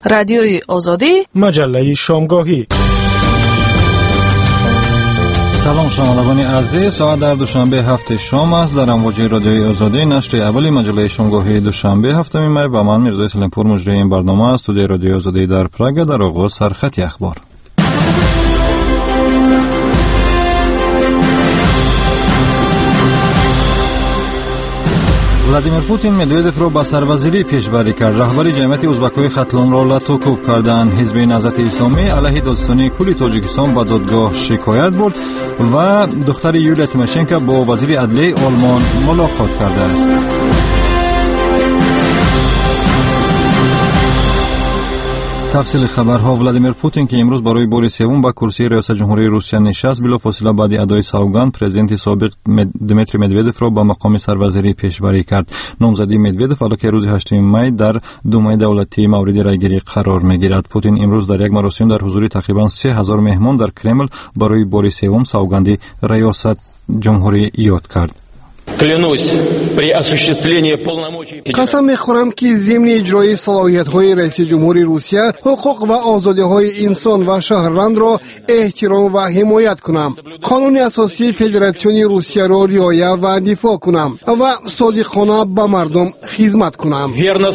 رادیوی آزادی، مجله شامگاهی. سلام شنوندگان عزیز، ساعت در دوشنبه هفته شام است. در امواج رادیوی آزادی نشر اولی مجله شامگاهی دوشنبه هفتم می و من میرزا سلیمپور مجری این برنامه است. استودیوی رادیوی آزادی در پراگ. در آغاز سرخط اخبار. ولادیمیر پوتین مدویدف را به سروزیری پیشبری کرد. رهبر جمعیت ازبک‌های ختلان را لاتوکوب کردند. حزب نهضت اسلامی علیه دادستانی کل تاجیکستان به دادگاه شکایت برد و دختر یولیا تیماشنکو با وزیر عدلیه آلمان ملاقات کرده است. تفصیل خبرها. ولادیمیر پوتین که امروز برای بار سوم به کرسی ریاست جمهوری روسیه نشست، بلافاصله بعد ادای سوگند پرزیدنت سابق دمیتری مدویدف را به مقام سروزیری پیشبری کرد. نامزدی مدویدف علاوه روز 8 می در دومای دولتی مورد رایگیری قرار میگیرد. پوتین امروز در یک مراسم در حضور تقریبا 3000 مهمان در کرمل برای بار سوم سوگند ریاست جمهوری یاد کرد. قسم میخورم که ضمن اجرای صلاحیت‌های رئیس جمهوری روسیه حقوق و آزادی‌های انسان و شهروند را احترام و حمایت کنم، قانون اساسی فدراسیون روسیه را رعایت و دفاع کنم و صادقانه به مردم خدمت کنم.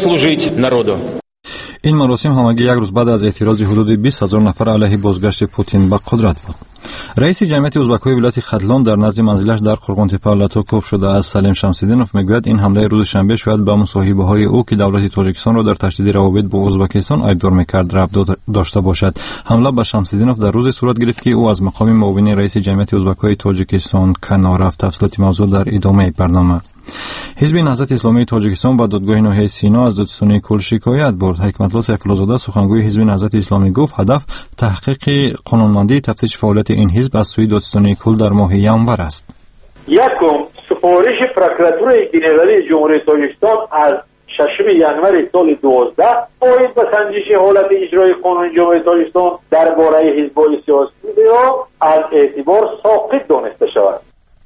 این مراسم همگی یک روز بعد از اعتراض حدود 20000 نفر علیه بازگشت پوتین به قدرت بود. رئیس جمعیت ازبک‌های ولایت ختلان در نزد منزلش در قرغنتپه لاتوکوب شده است. سلیم شمس‌الدینوف میگوید این حمله روز شنبه شاید به مصاحبه‌های او که دولت تاجیکستان را در تشدید روابط با ازبکستان ایبدار می‌کرد ربط داشته باشد. حمله به شمس‌الدینوف در روز صورت گرفت که او از مقام معاون رئیس جمعیت ازبک‌های تاجیکستان کنار رفت. تفصیلات موضوع در ادامه برنامه. حزب نهضت اسلامی تاجیکستان با دادگاه نهایی سینا از دادستانی کل شکایت برد. حکمت‌الله سیف‌الله‌زاده سخنگوی حزب نهضت اسلامی گفت هدف تحقیق قانونمندی تفتیش فعالیت این حزب از سوی دادستانی کل در ماه ینور است. یکم سفارش پروکراتور ژنرال جمهوری تاجیکستان از 6 ینور سال 12 باید به سنجش حالت اجرای قانون جمهوری تاجیکستان درباره حزب‌های سیاسی را از اعتبار ساقط دانسته شود.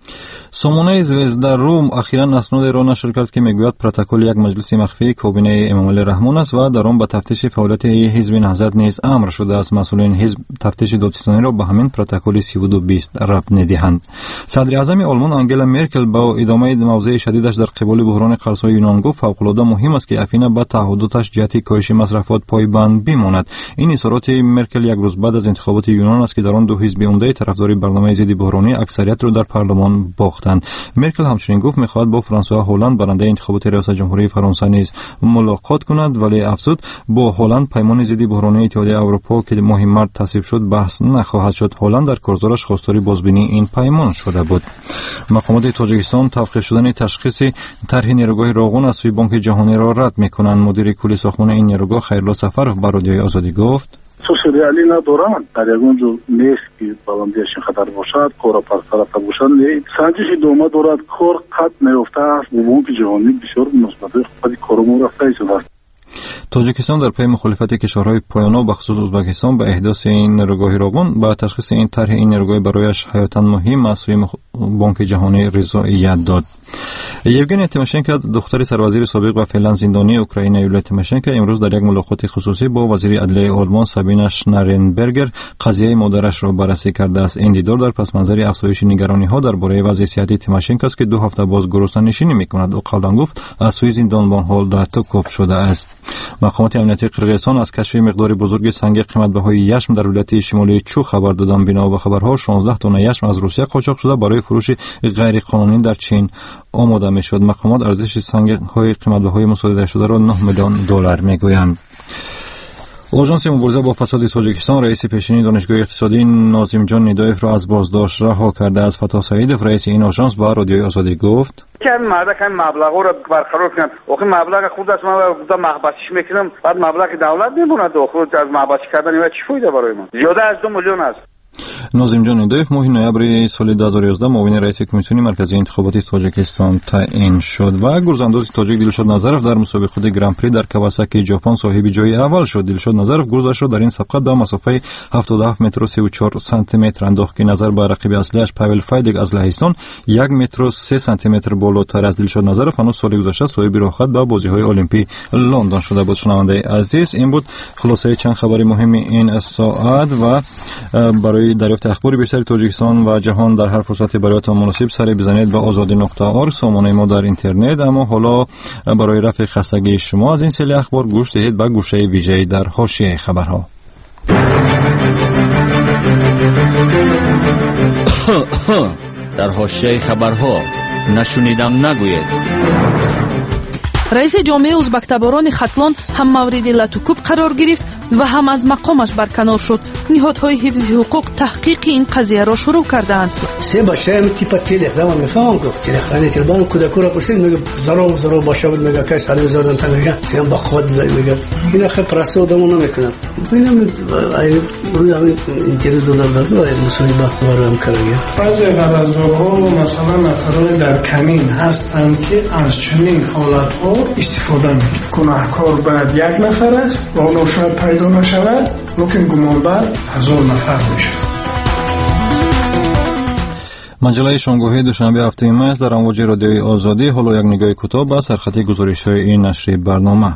سامانه زوزده روم اخیراً اسناد را نشر کرد که میگوید پروتکل یک مجلس مخفی کابینه امام علی رحمان است و در آن به تفتیش فعالیت حزب نهضت نیز امر شده است. مسئولین حزب تفتیش دادستانی را به همین پروتکل 3220 ربط می‌دهند. صدر اعظم آلمان آنگلا مرکل با ادامه موضع شدیدش در قبال بحران قرض‌های یونان گفت فوق‌العاده مهم است که افینه به تعهداتش جهت کاهش مصرفات پایبند بماند. این اظهارات مرکل یک روز بعد از انتخابات یونان است که در آن دو حزب عمده طرفدار برنامه ضد بحرانی اکثریت را در پارلمان باختند. مرکل همچنین گفت می‌خواهد با فرانسه هلند برنده انتخابات ریاست جمهوری فرانسه نیز ملاقات کند، ولی افزود با هلند پیمان ضد بحرانی اتحادیه اروپا که ماه مارس تصویب شد بحث نخواهد شد. هلند در کارزارش خواستار بازبینی این پیمان شده بود. مقامات تاجیکستان توقیف شدن تشخیص طرح نیروگاه راغون از سوی بانک جهانی را رد می‌کنند. مدیر کل ساختمان این نیروگاه خیرالله سفرов به رادیوی آزادی گفت سوسیالی ندارند در یگون نیست که بلندیش خطر باشد کار پرطرف باشد سنجش دوما دارد کار قد نیافته است بانک جهانی بسیار مثبت خود کارمون رفته شده است. تاجیکستان در پی مخالفت کشورهای پایان‌ها به خصوص ازبکستان به احداث این نیروگاه راغون با تشخیص این طرح این نیروگاه برایش حیاتاً مهم از سوی بانک جهانی رضایت داد. یوگنیا تیماشنکو دختر سروزیر سابق و فعلا زندانی اوکراین یولیا تیماشنکو امروز در یک ملاقات خصوصی با وزیر عدلیه آلمان سابینا شنارنبرگر قضیه مادرش را بررسی کرده است. این دیدار در پس منظر افزایش نگرانی‌ها درباره وضع صحتی تیماشنکو است که 2 هفته باز گرسنه‌نشینی می‌کند. او قبلا گفت از سوی زندانبان حال لاتوکوب شده است. مقامات امنیتی قرقیزستان از کشف مقدار بزرگ سنگ قیمت‌بهای یشم در ولایت شمالی چو خبر دادند. بنا به خبرها 16 تن یشم از روسیه قاچاق شده برای فروش غیر قانونی در چین آماده می‌شد. مقامات ارزش سنگ‌های قیمت‌بهای مصادره شده را $9 میلیون می‌گویند. آژانس مبارزه با فساد تاجیکستان رئیس پیشین دانشگاه اقتصادی ناظم جان ندایف را از بازداشت رها کرده است. فتا سعیدов رئیس این آژانس به رادیوی آزادی گفت که مرد کم مبلغ را برقرار کنند. آخه مبلغ خود است من بودا محبسش میکنم بعد مبلغ دولت میمونه. آخه از محبس کردن چی فایده برای ما؟ زیاده از 2 میلیون است. ناظم ندویف ماه نوامبر سال 2011 معاون رئیس کمیسیون مرکزی انتخاباتی تاجیکستان تعیین شد و گرزانداز تاجیک دلشاد نظرف در مسابقه گران پری در کواساکی ژاپن صاحب جای اول شد. دلشاد نظرف گرزش را در این سابقه به مسافه 77 متر و 34 سانتی متر انداخت که نظر به رقیب اصلیش پاول فایدگ از لهستان 1 متر و 3 سانتی متر بالاتر از دلشاد نظرف هنوز سال گذشته صاحب رخصت به بازی‌های المپی لندن شده بود. شنونده عزیز، این بود خلاصه چند خبر مهم این ساعت و برای دریافت اخبار بیشتر تاجیکستان و جهان در هر فرصتی برایتان مناسب سر بزنید به azadi.org سامانه ما در اینترنت. اما حالا برای رفع خستگی شما از این سری اخبار گوش دهید به گوشه ویژه‌ای در حاشیه خبرها. در حاشیه خبرها نشنیدم نگوید. رئیس جامعه ازبک‌تباران خطلان هم مورد لطوکوب قرار گرفت و هم از مقامش برکنار شد. نهادهای حفظ حقوق تحقیق این قضیه را شروع کردند. سه بچه هم تیپ تلگرام میفهمم گفت تلگرام تلبان کودکو را پرسید میگه زرو باشه بود میگه که سالم زدن تا میگه سیم با خود میگه اینا خیلی پرسو دمون نمیکنه. ببینم روی همین اینترنت دادن و مسئولی با هم کردیم. بعضی غلط‌ها مثلا نفرات در کمین هستند که از چنین حالت‌ها استفاده میکنند. گناهکار باید یک نفر است و اون شاید پیدا نشود، لیکن گمانبر 1000 نفر میشد. مجله شنگوهی دوشنبه هفته ماه است. در امواج رادیوی آزادی حالا یک نگاه کوتاه به سرخط گزارش‌های این نشر برنامه.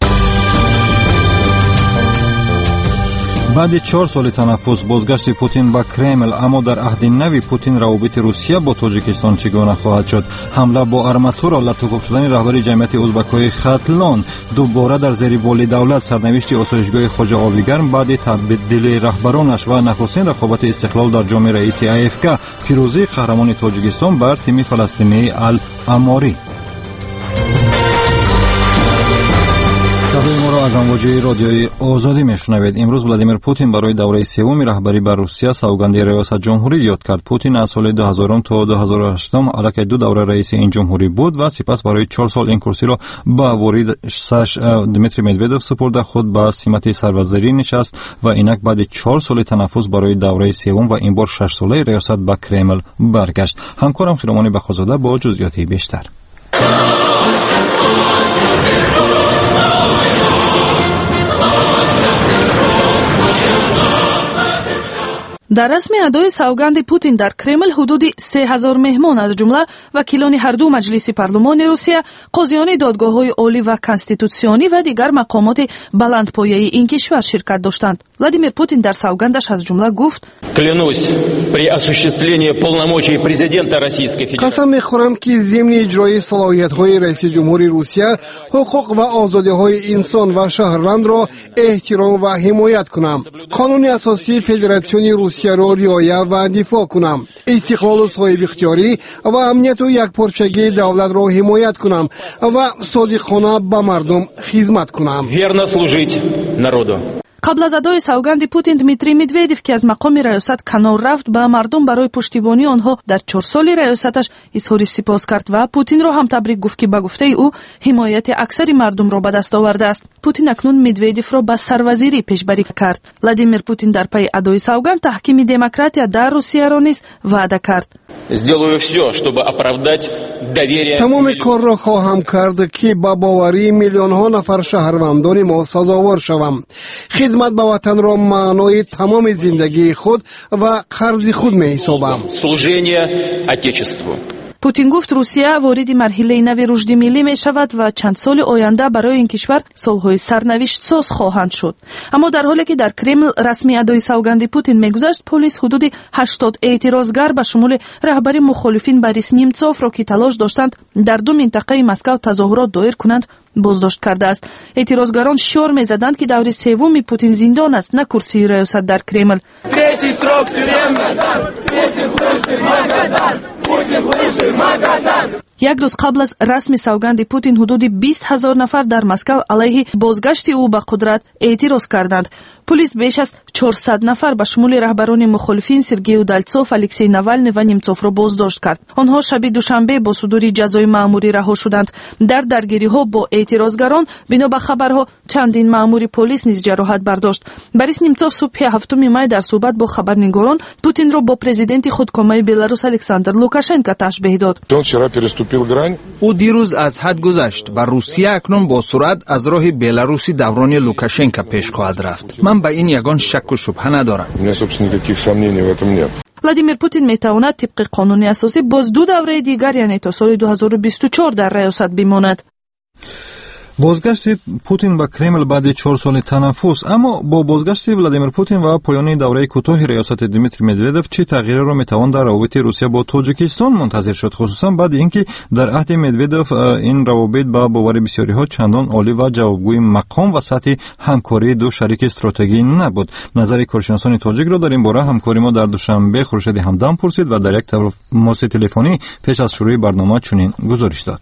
بعد 4 سال تنفس بازگشت پوتین به کرمل، اما در عهد نوی پوتین روابط روسیه با تاجیکستان چگونه خواهد شد؟ حمله با آرماتور، لطوکوب شدن رهبر جمعیت ازبک‌های خطلان، دوباره در زیر والی دولت سرنوشت آسایشگاه خواجه آویگرم بعد تبدیل رهبرانش و نخستین رقابت استقلال در جام رئیسی AFK، پیروزی قهرمان تاجیکستان بر تیم فلسطینی الاماری. صدای ما را از امواج رادیوی آزادی میشنوید. امروز ولادیمیر پوتین برای دوره سوم رهبری بر روسیه سوگند ریاست جمهوری یاد کرد. پوتین از سال 2000 تا 2008 علاقه 2 دوره رئیس این جمهوری بود و سپس برای 4 سال این کرسی را به واریدش دمیتری مدودوف سپرد. خود به سمت سروزری نشست و اینک بعد 4 سال تنفس برای دوره سوم و این بار 6 ساله ریاست به کرمل برگشت. همکارم خیرمانی بخوزاده با جزئیات بیشتر. در رسم ادای سوگند پوتین در کرمل حدود 3000 مهمان از جمله وکیلان هر دو مجلس پارلمان روسیه، قاضیان دادگاه‌های عالی و کنستیتوسیونی و دیگر مقامات بلندپایه این کشور شرکت داشتند. ولادیمیر پوتین در سوگندش از جمله گفت: قسم می‌خورم که ضمن اجرای صلاحیت‌های رئیس جمهوری روسیه حقوق و آزادی‌های انسان و شهروند را احترام و حمایت کنم. قانون اساسی فدراسیون روسیه را رعایت و دفاع کنم. استقلال صاحب اختیاری و امنیت و یکپارچگی دولت را حمایت کنم و صادقانه به مردم خدمت کنم. قبل از ادای سوگند پوتین، دمیتری مدودوف که از مقام ریاست کنار رفت، به مردم برای پشتیبانی آنها در 4 سال ریاستش اظهار سپاس کرد و پوتین را هم تبریک گفت که به گفته او حمایت اکثر مردم را به دست آورده است. پوتین اکنون مدودوف را به سروزیری پیشبری کرد. ولادیمیر پوتین در پی ادای سوگند تحکیم دموکراسی در روسیه را نیز وعده کرد. تمام کار را خواهم کرد که با باوری میلیون ها نفر شهروندان ما سزاوار شوم. خدمت به وطن را معنای تمام زندگی خود و قرض خود می حسابم. پوتین گفت روسیه وارد مرحله نوی رشد ملی می شود و چند سال آینده برای این کشور سالهای سرنوشت ساز خواهند شد. اما در حالی که در کرمل رسمی ادای سوگند پوتین میگذشت، پلیس حدود 80 اعتراضگر به شمول رهبر مخالفین بوریس نیمتسوف را که تلاش داشتند در 2 منطقه مسکو تظاهرات دایر کنند بازداشت کرده است. اعتراضگران شعار می‌زدند که دور سوم پوتین زندان است، نه کرسی ریاست در کرمل. یک روز قبل از رسم سوگند پوتین حدود 20,000 نفر در مسکو علیه بازگشت او به قدرت اعتراض کردند. پلیس بیش از 400 نفر به شمول رهبران مخالفین سرگئی اودالتسوف، الکسی ناوالنی و نیمچوف را بازداشت کرد. آنها شب دوشنبه با صدور جزای مأموری رها شدند. در درگیری‌ها با اعتراضگران بنا به خبرها چندین مأمور پلیس نیز جراحت برداشت. بوریس نیمچوف صبح 7 می در صحبت با خبرنگاران پوتین را با پرزیدنت خودکامه بلاروس الکساندر لوکاشنکو تشبیه داد. او دیروز از حد گذشت و روسیه اکنون با سرعت از راه بلاروسی دورانی لوکاشنکو پیش خواهد رفت. من به این یگان شک و شبهه ندارم. ولادیمیر پوتین میتواند طبق قانون اساسی باز 2 دوره دیگر یعنی تا سال 2024 در ریاست بماند. بازگشت پوتین به کرمل بعد 4 سال تنفس. اما با بازگشت ولادیمیر پوتین و پایان دوره کوتاه ریاست دیمیتری مدودوف چه تغییری را میتوان در روابط روسیه با تاجیکستان منتظر شد، خصوصا بعد اینکه در عهد مدودوف این روابط با باور بسیاری ها چندان عالی و جوابگوی مقام و سطح همکاری دو شریک استراتژیکی نبود؟ نظر کارشناسان تاجیک را در این باره همکاری ما در دوشنبه خورشید همدم پرسید و در یک تماس تلفنی پیش از شروع برنامه چنین گزارش داد.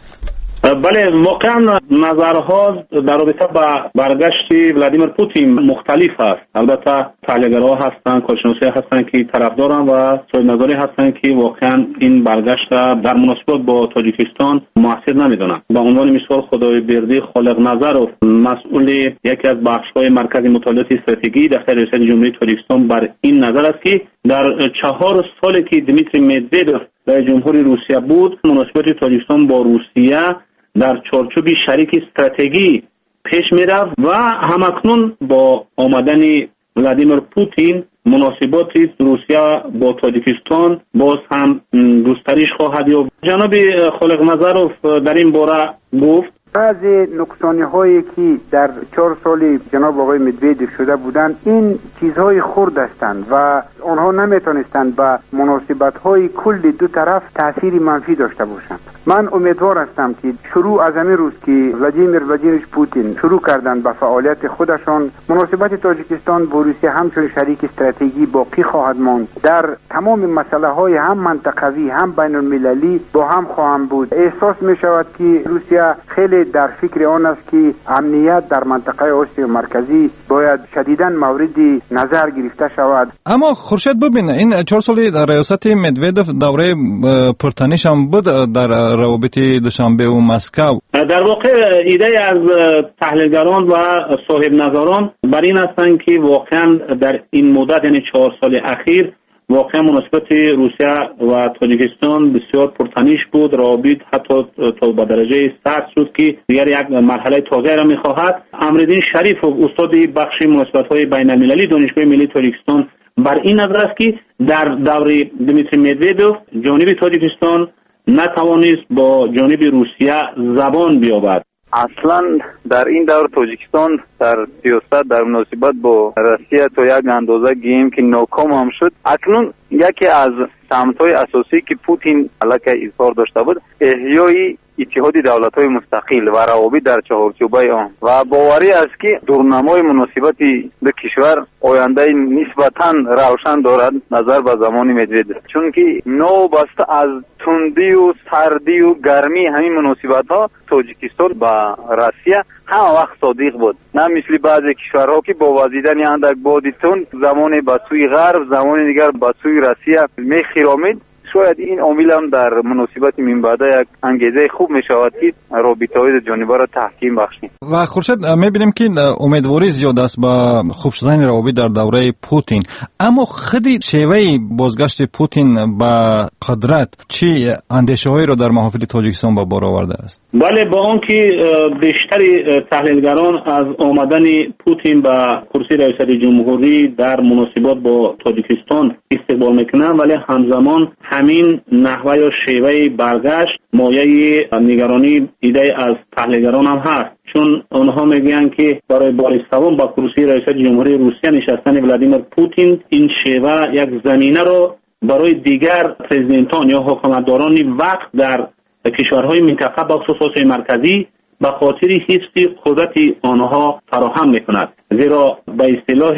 بله، واقعا نظرها در رابطه با برگشت ولادیمیر پوتین مختلف است. البته تحلیلگرها هستند، کارشناسا هستند که طرفدارن و صاحب نظری هستند که واقعا این برگشت در مناسبت با تاجیکستان موثر نمیدونن. به عنوان مثال خدایبردی خالق نظرов، مسئول یکی از بخش‌های مرکز مطالعات استراتژی در ریاست جمهوری تاجیکستان، بر این نظر است که در 4 سالی که دیمیتری مدودوف رئیس جمهور روسیه بود، مناسبات تاجیکستان با روسیه در چارچوب شریک استراتژی پیش می‌رفت و همکنون با آمدن ولادیمیر پوتین مناسبات روسیه با تاجیکستان باز هم گسترش خواهد یافت. جناب خالق نظرов در این باره گفت بعضی نقصانی‌هایی که در 4 سال جناب آقای مدودوف شده بودند این چیزهای خرد هستند و آنها نمیتونستند به مناسبت‌های کل دو طرف تأثیر منفی داشته باشند. من امیدوار هستم که شروع از همین روز که ولادیمیر ولادیمیرویچ پوتین شروع کردند به فعالیت خودشان، مناسبت تاجیکستان با روسیه همچون شریک استراتژی باقی خواهد ماند. در تمام مسائل‌های هم منطقوی هم بین‌المللی با هم خواهند بود. احساس می‌شود که روسیه خیلی در فکر آن است که امنیت در منطقه آسیا مرکزی باید شدیداً مورد نظر گرفته شود. اما خورشید ببین، این 4 سال در ریاست مدودوف دوره پرتنش هم بود در روابط دوشنبه و مسکو. در واقع ایده از تحلیلگران و صاحب نظران بر این هستند که واقعا در این مدت یعنی 4 سال اخیر واقعا مناسبت روسیه و تاجیکستان بسیار پرتنش بود. روابط حتی تا به درجه سرد شد که دیگر یک مرحله تازه را می‌خواهد. امرالدین شریف استاد بخش مناسبت‌های بین‌المللی دانشگاه ملی تاجیکستان بر این نظر است که در دوره دیمیتری مدودوف جانب تاجیکستان نتوانست با جانب روسیه زبان بیابد. اصلا در این دور تاجیکستان در سیاست در مناسبت با روسیه تا یک اندازه گیم که ناکام هم شد. اکنون یکی از سمت‌های اساسی که پوتین علیه اظهار داشته بود احیای اتحاد دولت‌های مستقل و روابط در چهارچوبه آن و باوری است که دورنمای مناسبت دو کشور آینده نسبتاً روشن دارد نظر به زمان مدودوف، چون که نوبسته از تندی و سردی و گرمی همین مناسبت‌ها تاجیکستان با روسیه همه وقت صادق بود، نه مثل بعضی کشورها که با وزیدن اندک باد تند زمان به سوی غرب زمان دیگر به سوی روسیه می‌خرامید. شاید این عامل هم در مناسبت من بعد یک انگیزه خوب می شود که رابطه‌های جانبه را تحکیم بخشیم. و خورشید می‌بینیم که امیدواری زیاد است با خوب شدن روابط در دوره پوتین، اما خودی شیوه بازگشت پوتین به قدرت چی اندیشه‌هایی را در محافل تاجیکستان به بار آورده است؟ بله، با آنکه بیشتر تحلیلگران از آمدن پوتین به کرسی رئیس جمهوری در مناسبات با تاجیکستان استقبال میکنند، ولی همزمان همین نحوه یا شیوه برگشت مایه نگرانی ایده از تحلیلگران هم هست، چون آنها میگن که برای بار سوم با کرسی رئیس جمهوری روسیه نشستن ولادیمیر پوتین این شیوه یک زمینه رو برای دیگر پرزیدنتان یا حکومتداران وقت در کشورهای منطقه بخصوص آسیای مرکزی به خاطر حفظ قدرت آنها فراهم میکند، زیرا به اصطلاح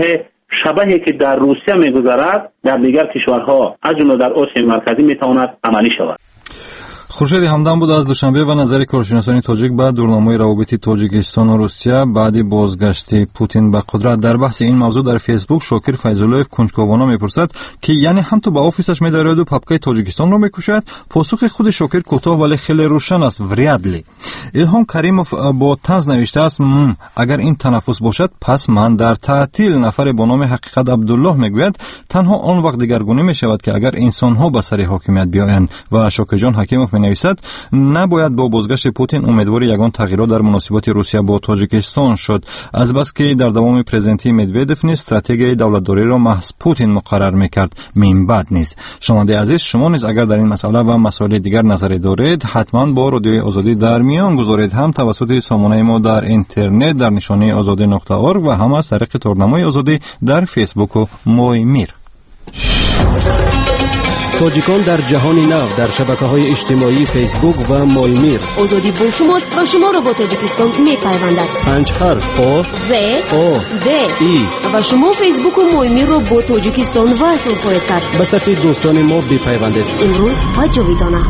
شبهی که در روسیه میگذرد در دیگر کشورها از جمله در آسیای مرکزی میتواند عملی شود. خورشید همدان بود از دوشنبه و نظر کارشناسان تاجیک بعد دورنامه روابط تاجیکستان و روسیه بعد بازگشت پوتین به قدرت. در بحث این موضوع در فیسبوک شاکر فیض‌اللهیف کنجکاوانه میپرسد که یعنی هم تو به آفیسش می‌دارد و پاپکای تاجیکستان رو میکشد؟ پاسخ خود شاکر کوتاه ولی خیلی روشن است: وریادلی. الهام کریموف با طنز نوشته است: اگر این تنفس باشد پس من در تعطیل. نفر با نام حقیقت عبدالله میگوید تنها آن وقت دگرگونی میشود که اگر انسان‌ها به سر حاکمیت بیایند. و شاکر جان حکیموف نویسد نباید با بازگشت پوتین امیدوار یگان تغییرات در مناسبات روسیه با تاجیکستان شد، از بس که در دوام پرزنتی مدودف نیز استراتژی دولتداری را محض پوتین مقرر میکرد. من بعد نیست. شنونده عزیز، شما نیز اگر در این مسئله و مسائل دیگر نظری دارید حتما با رادیوی آزادی در میان گذارید، هم توسط سامانه ما در اینترنت در نشانه azadi.org و هم از طریق تورنمای آزادی در فیسبوک و مویمیر. تاجیکان در جهان نو در شبکه‌های اجتماعی فیسبوک و مولمیر. آزادی با شماست و شما را با تاجیکستان می‌پیوندد. 5 حرف آ ز او د ای و شما فیسبوک و مولمیر را با تاجیکستان وصل خواهید کرد. به صفحه دوستان ما بپیوندید. امروز و جاویدانه.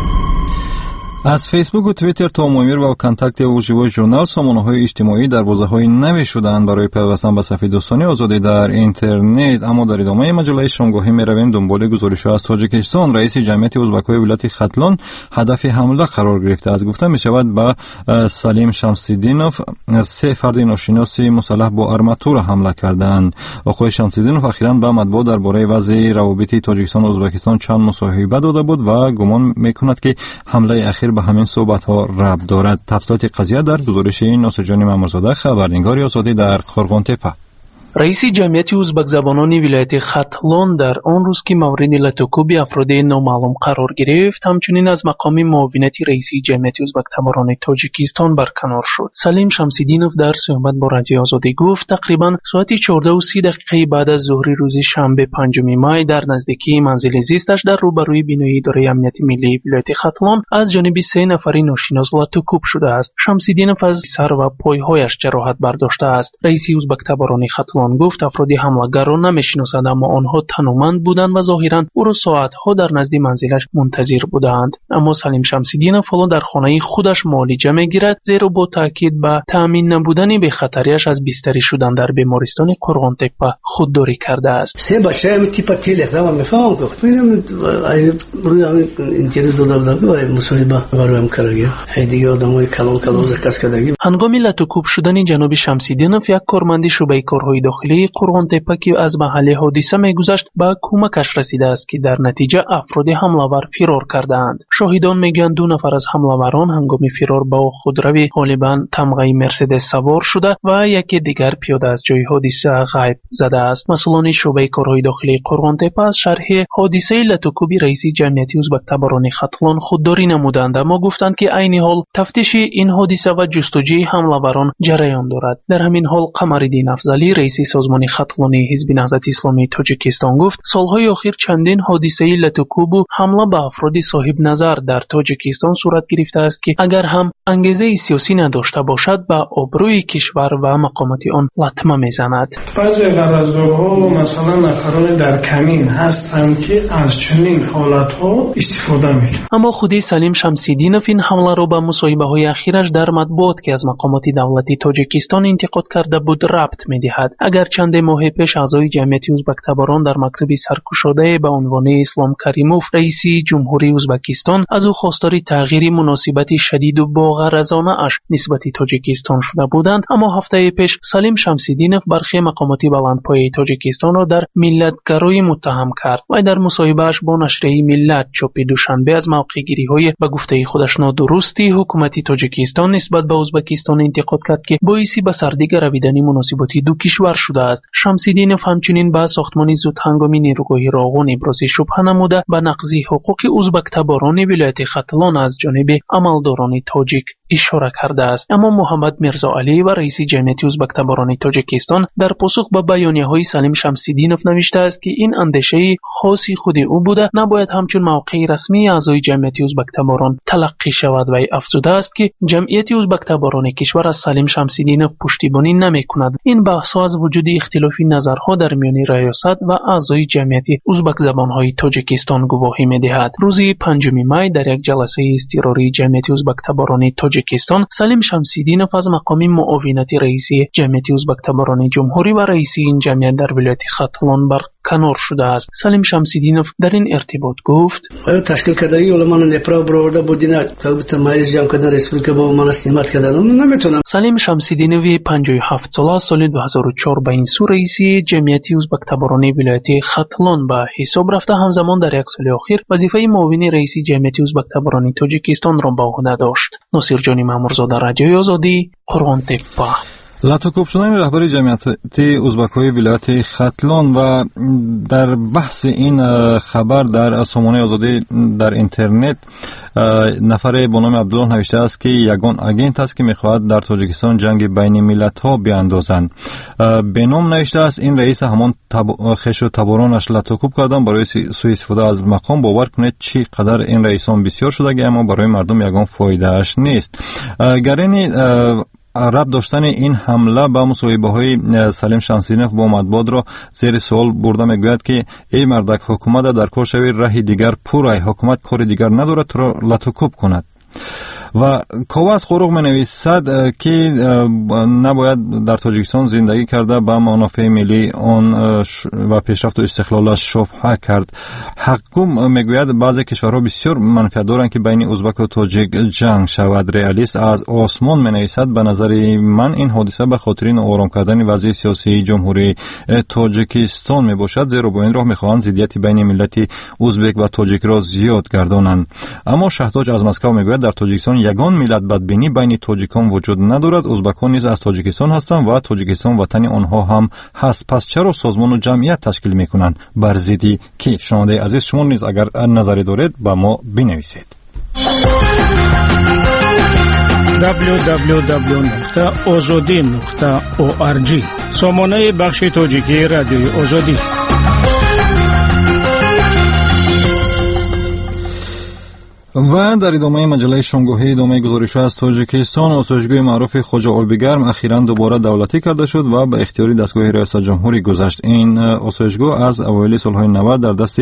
از فیسبوک و توییتر تا مویمیر و کانتاکت و ژیوی ژورنال سامانه‌های اجتماعی دروازه‌های نوی شدند برای پیوستن به صفحه دوستان آزادی در اینترنت. اما در ادامه مجله شامگاهی می‌رویم دنبال گزارش‌ها از تاجیکستان. رئیس جمعیت ازبک‌های ولایت ختلان هدف حمله قرار گرفته. از گفته می‌شود به سلیم شمس‌الدینوف 3 فرد ناشناس مسلح با آرماتور حمله کردند. آقای شمس‌الدینوف اخیراً به مطبوعات درباره وضع روابط تاجیکستان و ازبکستان چند مصاحبه داده بود و گمان می‌کند که حمله اخیر به همین صحبت‌ها ربط دارد. تفصیلات قضیه در گزارش ناصر جان مامورزاده، خبرنگار آزادی در قرغن‌تپه. رئیس جمعیت ازبک زبانان ولایت ختلان در آن روز که مورد لطوکوب افراد نامعلوم قرار گرفت همچنین از مقام معاونت رئیس جمعیت ازبک تباران تاجیکستان برکنار شد. سلیم شمس‌الدینوف در صحبت با رادیو آزادی گفت تقریبا ساعت 14:30 بعد از ظهر روز شنبه 5 مای در نزدیکی منزل زیستش در روبروی بینایی اداره امنیت ملی ولایت ختلان از جانب 3 نفر ناشناس لطوکوب شده است. شمس‌الدینوف از سر و پایهایش جراحت برداشته است. رئیس ازبک تباران ختلان گفت افراد حمله‌گر را نمی‌شناسند اما آنها تنومند بودند و ظاهراً او را ساعت‌ها در نزد منزلش منتظر بودند. اما سلیم شمس‌الدینوف حالا در خانه خودش معالجه می‌گیرد زیرا با تاکید به تأمین نبودن بخطریش از بستری شدن در بیمارستان قرغن‌تپه خودداری کرده است. 3 بچه هم تیپ تلگرام میفهمم گفت میرم روی اینترنت دادم برای مصاحبه برایم کردم. دیگه آدمای کلان زکاس کردگی. هنگام لطوکوب شدن جناب شمس‌الدینوف یک کارمند شعبه کارهای داخلی قرغن‌تپه که از محل حادثه میگذشت به کمکش رسیده است که در نتیجه افراد حمله‌ور فرار کردند. شاهدان میگویند 2 نفر از حمله‌وران هنگام فرار با خودروی غالباً تمغه مرسدس سوار شده و یکی دیگر پیاده از جای حادثه غیب زده است. مسئولان شعبه کارهای داخلی قرغن‌تپه از شرح حادثه لطوکوب رئیس جمعیت ازبک تباران ختلان خودداری نمودند اما گفتند که عین حال تفتیش این حادثه و جستجوی حمله‌وران جریان دارد. در همین حال قمرالدین افضلی رئیس سازمان ختلانی حزب نهضت اسلامی تاجیکستان گفت سالهای اخیر چندین حادثه لطوکوب و حمله به افراد صاحب نظر در تاجیکستان صورت گرفته است که اگر هم انگیزه سیاسی نداشته باشد به آبروی کشور و مقامات آن لطمه میزند. بعضی غرضدارها مثلا افراد در کمین هستند که از چنین حالتها استفاده میکنند. اما خودی سلیم شمس‌الدینوف این حمله را به مصاحبه‌های اخیرش در مطبوعات که از مقامات دولتی تاجیکستان انتقاد کرده بود ربط می‌دهد. اگر چند ماه پیش اعضای جمعیت ازبک تباران در مکتب سرکوشاده به عنوان اسلام کریموف رئیس جمهوری ازبکستان از او خواستار تغییر مناسبت شدید و باغرضانه اش نسبت تاجیکستان شده بودند، اما هفته پیش سلیم شمس‌الدینوف برخی مقامات بلندپایه تاجیکستان را در ملت‌گرایی متهم کرد و در مصاحبه‌اش با نشریه ملت چاپ دوشنبه از موقع‌گیری‌های به گفته خودش نادرستی حکومت تاجیکستان نسبت به ازبکستان انتقاد کرد که باعث به سردی رویدن مناسبات دو کشور شده است. شمس‌الدینوف همچنین به ساختمان زودهنگامی نیروگاه راغون ابراز شبهه نموده به نقض حقوق ازبک تباران ولایت ختلان از جانب عملداران تاجیک اشاره کرده است. اما محمد میرزا علی و رئیس جمعیت ازبک تباران تاجیکستان در پاسخ به بیانیه‌های سلیم شمس‌الدینوف نوشته است که این اندیشه خاصی خود او بوده، نباید همچون موقع رسمی اعضای جمعیت ازبک تباران تلقی شود. و افزوده است که جمعیت ازبک تباران کشور از سلیم شمس‌الدینوف پشتیبانی نمی‌کند. این بحث از وجود اختلافی نظرها در میان ریاست و اعضای جمعیت ازبک زبان‌های تاجیکستان گواهی می‌دهد. روز 5 می در یک جلسه اضطراری جمعیت ازبک تباران تاجیکستان، سلیم شمس‌الدینوف از مقام معاونت رئیس جمعیت ازبک تباران جمهوری و رئیس این جمعیت در ولایت ختلان برکنار شده است. سلیم شمس‌الدینوف در این ارتباط گفت: تشکیل کردن علمان نپرا برآورده بودین تا مجلس جمع کردن رسپولیکا با من استماع کردن نمیتونم. سلیم شمس‌الدینوف 57 ساله سال 2004 به این سو رئیس جمعیت ازبک تباران ولایت ختلان به حساب رفته، همزمان در یک سال اخیر وظیفه معاون رئیس جمعیت ازبک تباران تاجیکستان را به عهده داشت. ناصر جانی مامورزاده، رادیوی آزادی، قرغن‌تپه. لطوکوب شدن رهبر جمعیت ازبک‌های ولایت ختلان و در بحث این خبر در سامانه آزادی در اینترنت نفر با نام عبدالله نوشته است که یگان اگنت است که می‌خواهد در تاجیکستان جنگ بین ملت‌ها بیاندازند. به نام نوشته است این رئیس همان خش و تبارانش لطوکوب کردن برای سوء استفاده از مقام. باور کنید چی قدر این رئیسان بسیار شده اما برای مردم یگان فایده اش نیست. گرین ربط داشتن این حمله به مصاحبه‌های سلیم شمس‌الدینوف با مطبوعات را زیر سوال برده میگوید که ای مردک، حکومت در کار شوی، راه دیگر پورای، حکومت کار دیگر ندارد تو را لطوکوب کند. و کاوس خروق می نویسد که نباید در تاجیکستان زندگی کرده به منافع ملی آن و پیشرفت و استقلالش شبهه کرد. حقوم میگوید بعضی کشورها بسیار منفعت دارند که بین ازبک و تاجیک جنگ شود. رئالیست از آسمان می نویسد به نظر من این حادثه به خاطر آرام کردن وضع سیاسی جمهوری تاجیکستان می باشد، زیرا با این راه می خواهند ضدیت بین ملت ازبک و تاجیک را زیاد گردانند. اما شهداج از مسکو میگوید در تاجیکستان یگان ملت بدبینی بین تاجیکان وجود ندارد. ازبکان نیز از تاجیکستان هستند و تاجیکستان وطن آنها هم هست. پس چرا سازمان و جمعیت تشکیل میکنند بر ضدی که؟ شنونده عزیز، شما نیز اگر نظری دارید با ما بنویسید. www.azadi.org سامانه بخش تاجیکی رادیوی آزادی. و در ادامه مجله شنگوهی ادامه گزارش از تاجیکستان، آسایشگاه معروف خواجه آبیگرم اخیراً دوباره دولتی کرده شد و به اختیار دستگاه ریاست جمهوری گذشت. این آسایشگاه از اوایل سالهای 90 در دست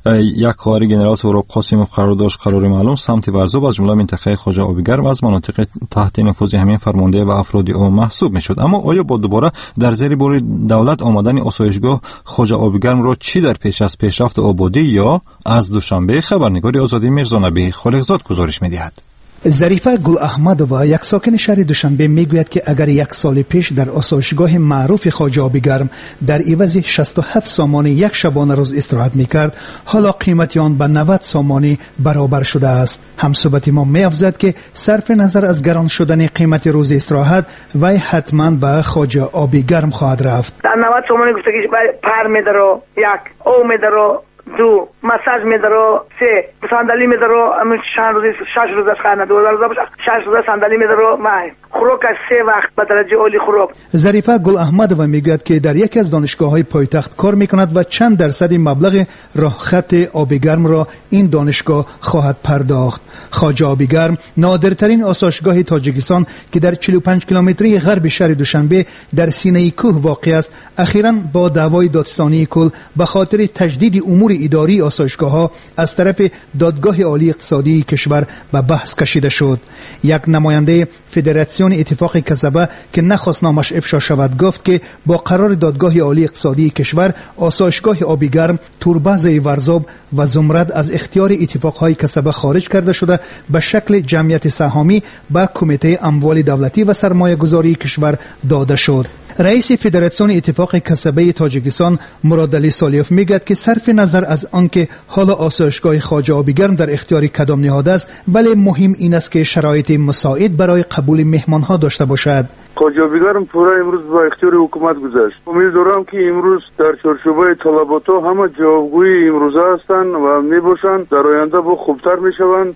یک خواهر گنرال سهراب قاسموف قرار داشت. قرار معلوم سمت ورزاب از جمله منطقه خواجه آبیگرم از مناطق تحت نفوذ همین فرمانده و افراد او محسوب میشد. اما آیا با دوباره در زیر بار دولت آمدن آسایشگاه خواجه آبیگرم را چی در پیش از پیشرفت آبادی یا از دوشنبه خبرنگار آزادی میرزا نبی خالقزاد گزارش می‌دهد. ظریفه گل احمدووا یک ساکن شهر دوشنبه میگوید که اگر یک سال پیش در آسایشگاه معروف خواجه آبیگرم در عوض 67 سامانی یک شبانه روز استراحت میکرد، حالا قیمت آن به 90 سامانی برابر شده است. همصحبت ما می‌افزاید که صرف نظر از گران شدن قیمت روز استراحت وی حتما به خواجه آبیگرم خواهد رفت. در 90 سامانی گفته که پر میدارو، یک او میدارو، دو مساج میدارو، سه صندلی میدارو، همین چند روز 6 روز از خانه 2000 باشه 6 روز صندلی میدارو، ماه خوراک از 3 وقت به درجه عالی خوراک. ظریفه گل احمدووا میگوید که در یکی از دانشگاه‌های پایتخت کار میکند و چند درصد مبلغ راه خط آبیگرم را این دانشگاه خواهد پرداخت. خواجه آبیگرم نادرترین آسایشگاه تاجیکستان که در 45 کیلومتری غرب شهر دوشنبه در سینه کوه واقع است، اخیراً با دعوای دادستانی کل به خاطر تجدید امور اداری آسایشگاه‌ها از طرف دادگاه عالی اقتصادی کشور به بحث کشیده شد. یک نماینده فدراسیون اتفاق کسبه که نخواست نامش افشا شود گفت که با قرار دادگاه عالی اقتصادی کشور آسایشگاه آبیگرم، تورباز ورزاب و زمرد از اختیار اتفاقهای کسبه خارج کرده شده به شکل جمعیت سهامی به کمیته اموال دولتی و سرمایه گذاری کشور داده شد. رئیس فدراسیون اتفاق کسبه تاجیکستان مراد علی سالیوف میگوید که صرف نظر از آنکه حالا آسایشگاه خواجه آبیگرم در اختیار کدام نهاد است، ولی مهم این است که شرایط مساعد برای قبول مهمانها داشته باشد. خواجه آبیگرم پورا امروز با اختیار حکومت گذاشت. امیدوارم که امروز در چارچوبه طلبات ها همه جوابگوی امروزه هستند و میباشند، در آینده با خوبتر میشوند.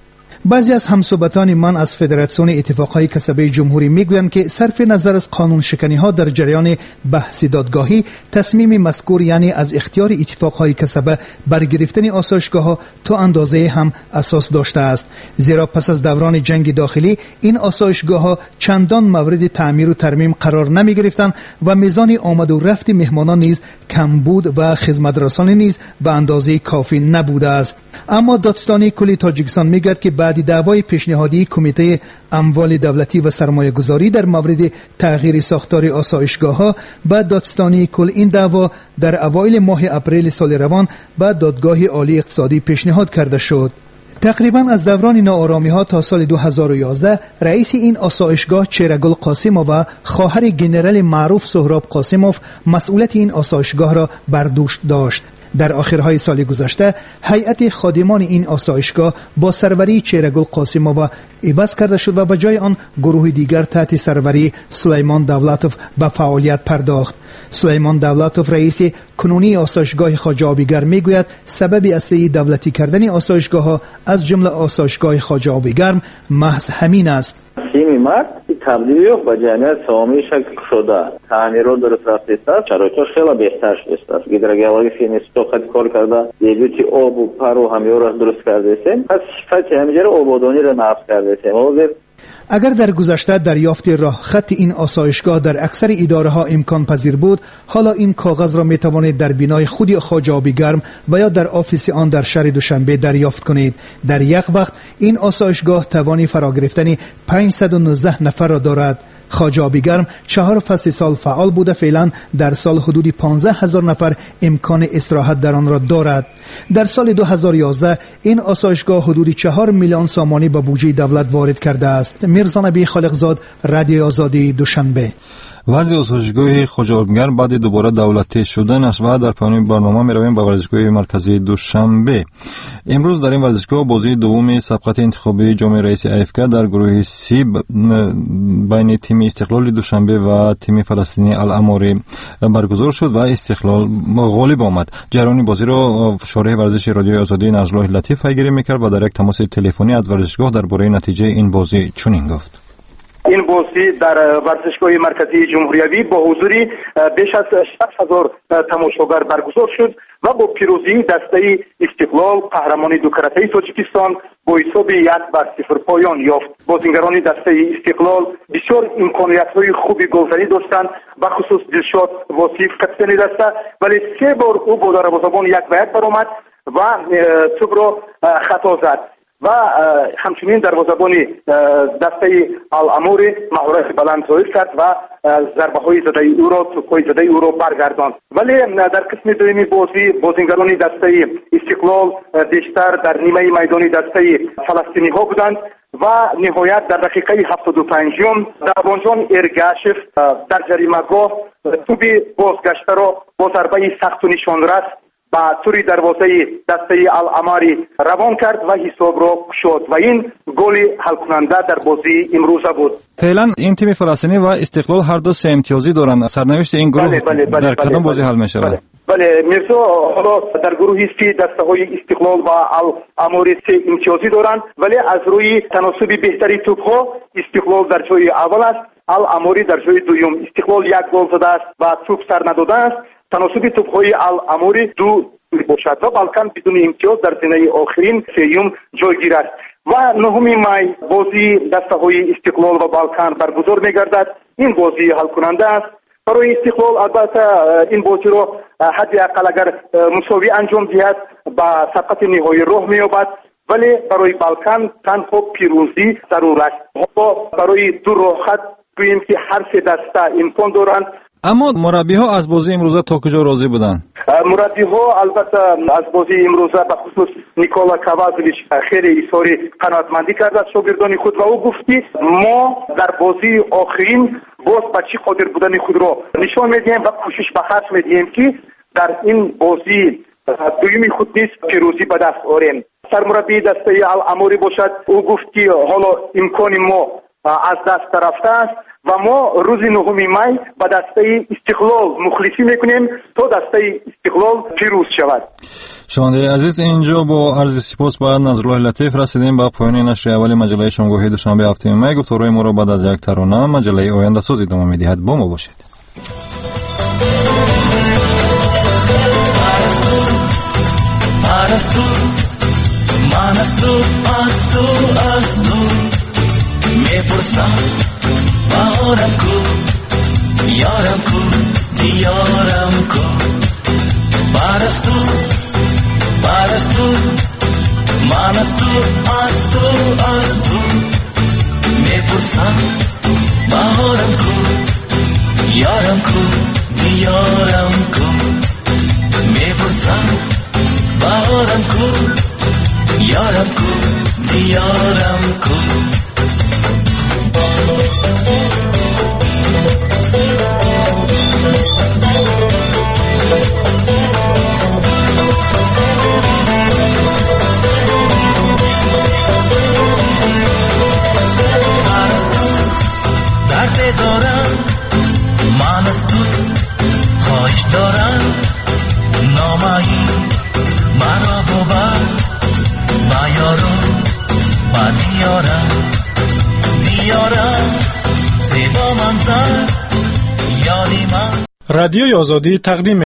بعضی از همصحبتان من از فدراسیون اتفاقهای کسبه جمهوری میگویند که صرف نظر از قانون شکنی ها در جریان بحث دادگاهی، تصمیم مذکور یعنی از اختیار اتفاقهای کسبه برگرفتن آسایشگاه ها تا اندازه هم اساس داشته است، زیرا پس از دوران جنگ داخلی این آسایشگاه ها چندان مورد تعمیر و ترمیم قرار نمی گرفتند و میزان آمد و رفت مهمانان نیز کم بود و خدمترسان نیز به اندازه کافی نبوده است. اما دادستانی کل تاجیکستان میگوید که بعد دعوای پیشنهادی کمیته اموال دولتی و سرمایه گذاری در مورد تغییر ساختار آسایشگاه ها، بعد دادستانی کل این دعوا در اوایل ماه اپریل سال روان به دادگاه عالی اقتصادی پیشنهاد کرده شد. تقریبا از دوران ناآرامی ها تا سال 2011 رئیس این آسایشگاه چهرهگل قاسموف و خواهر گنرال معروف سهراب قاسموف مسئولیت این آسایشگاه را بر دوش داشت. در آخرهای سال گذشته هیئت خادمان این آسایشگاه با سروری چهرهگل قاسموف عوض کرده شد و به جای آن گروه دیگر تحت سروری سلیمان دولتوف به فعالیت پرداخت. سلیمان دولتوف رئیس کنونی آسایشگاه خواجه آبیگر میگوید سبب اصلی دولتی کردن آسایشگاه ها از جمله آسایشگاه خواجه آبیگرم محض همین است. این مرد تبدیلی به جمعیت سامی شکل شده، تعمیرات درست رفته است، شرایطش خیلی بهتر شده است. گیدرگیاوی فینیستو خیلی کار کرده، دیوتی آب و پر و همیو را درست کرده است. پس فقط همینجوری آبادانی را نصب کرده است. اگر در گذشته دریافت راه خط این آسایشگاه در اکثر اداره ها امکان پذیر بود، حالا این کاغذ را می توانید در بینای خود خواجه آبیگرم و یا در آفیس آن در شهر دوشنبه دریافت کنید. در یک وقت این آسایشگاه توانی فرا گرفتن 519 نفر را دارد. خواجه آبیگرم 4 فصل سال فعال بوده، فعلا در سال حدود 15,000 نفر امکان استراحت در آن را دارد. در سال 2011 این آسایشگاه حدود 4 میلیون سامانی به بودجه دولت وارد کرده است. میرزا نبی خالقزاد، رادیو آزادی، دوشنبه. وضع آسایشگاه خواجه آبیگر بعد دوباره دولتی شدنش و در پایان برنامه میرویم به ورزشگاه مرکزی دوشنبه. امروز در این ورزشگاه بازی دوم سبقت انتخابی جام رئیس افک در گروه سی بین تیم استقلال دوشنبه و تیم فلسطینی الاماری برگزار شد و استقلال غالب آمد. جریان بازی را شارح ورزش رادیو آزادی نجلاح لطیف پیگیری میکرد و در یک تماس تلفنی از ورزشگاه درباره نتیجه این بازی چنین گفت: این بازی در ورزشگاه مرکزی جمهوری با حضور بیش از 60,000 تماشاگر برگزار شد و با پیروزی دسته استقلال قهرمان دو کرته تاجیکستان با حساب 1-0 پایان یافت. بازیگران دسته استقلال بسیار امکانیت‌های خوبی گلزنی داشتند، به خصوص دلشاد واصف کاپیتان دسته، ولی 3 بار او با دروازه‌بان 1-1 برآمد و توپ را خطا زد و همچنین دروازه‌بان دسته الاموری مهارت بلند ظاهر کرد و ضربه‌های زده او را توپ‌های زده او را برگرداند. ولی در قسم دوم بازی بازیگران دسته استقلال بیشتر در نیمه میدانی دسته فلسطینی‌ها بودند و نهایت در دقیقه 75 دروازه‌بان ارگاشف در جریمه‌گاه توپ بازگشته را با ضربه سخت و نشان‌رس با توری دروازه دسته الاماری روان کرد و حساب را گشود و این گل حل کننده در بازی امروزه بود. فعلا این تیم فلسطینی و استقلال هر دو 3 امتیازی دارند. سرنوشت این گروه در کدام بازی حل می شود؟ بله میرزا، حالا در گروه سی دسته های استقلال و الاماری 3 امتیازی دارند، ولی از روی تناسب بهتری توپ ها استقلال در جای اول است، الاماری در جای دوم. استقلال 1 گل زده است و توپ سر نداده است. تناسب توپ‌های الاموری 2 باشد و بالکن بدون امتیاز در زینه آخرین 3م جایگیر است و 9 می بازی دسته‌های استقلال و بالکن برگزار می‌گردد. این بازی حل کننده است برای استقلال. البته این بازی را حداقل اگر مساوی انجام دهد با سبقت نهایی راه می‌یابد، ولی برای بالکن تنها پیروزی ضرور است. برای دو راه خط گوییم که هر 3 دسته امکان دارند. اما مربی‌ها از بازی امروزه تا کجا راضی بودند؟ مربی‌ها البته از بازی امروزه به خصوص نیکولا کوازویچ خیلی اظهار قناعتمندی کرد از شاگردان خود و او گفت که ما در بازی آخرین باز به چی قادر بودن خود را نشان میدیم و کوشش به خرج میدیم که در این بازی دویمی خود نیز پیروزی به دست آوریم. سرمربی دسته الاموری باشد، او گفت که حالا امکان ما از دست رفته است و ما روز 9 می به دسته استقلال مخلصی میکنیم تا دسته استقلال پیروز شود. شنونده عزیز، اینجا با عرض سپاس به نظرالله لطیف رسیدیم به پایان نشر اول مجله شامگاهی دوشنبه هفته می. گفتگوی ما را بعد از یک ترانه مجله آینده ساز ادامه می‌دهد. با ما باشید. من از تو میپرسم بهارم کو یارم کو دیارم کو بعد از تو من از تو میپرسم بهارم کو یارم کو دیارم کو میپرسم بهارم کو یارم کو دیارم کو درد دارم من از تو خواهش دارم نامایی مرا ببر با یارم با دیارم زیبا منظر یاری من. رادیوی آزادی تقدیم